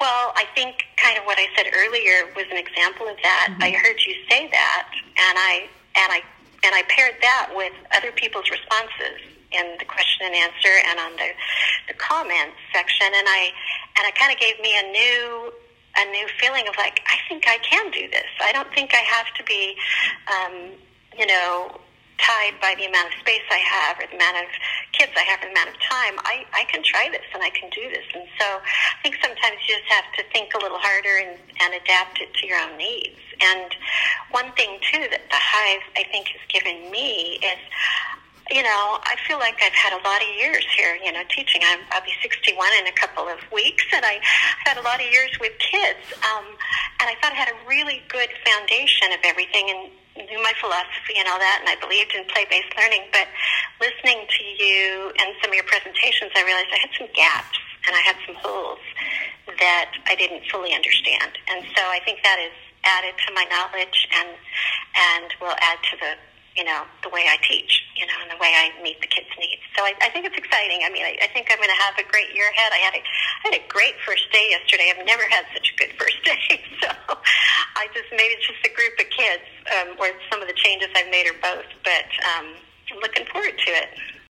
Well, I think kind of what I said earlier was an example of that. Mm-hmm. I heard you say that, and I paired that with other people's responses in the question and answer and on the comments section, and I kind of gave me a new feeling of like, I think I can do this. I don't think I have to be, tied by the amount of space I have or the amount of kids I have or the amount of time. I can try this and I can do this. And so I think sometimes you just have to think a little harder and adapt it to your own needs. And one thing, too, that the Hive, I think, has given me is, I feel like I've had a lot of years here, teaching. I'll be 61 in a couple of weeks, and I've had a lot of years with kids. And I thought I had a really good foundation of everything and knew my philosophy and all that, and I believed in play-based learning. But listening to you and some of your presentations, I realized I had some gaps and I had some holes that I didn't fully understand. And so I think that is added to my knowledge and will add to the way I teach, and the way I meet the kids' needs. So I think it's exciting. I mean, I think I'm going to have a great year ahead. I had a great first day yesterday. I've never had such a good first day. So maybe it's just a group of kids, or some of the changes I've made or both. But I'm looking forward to it.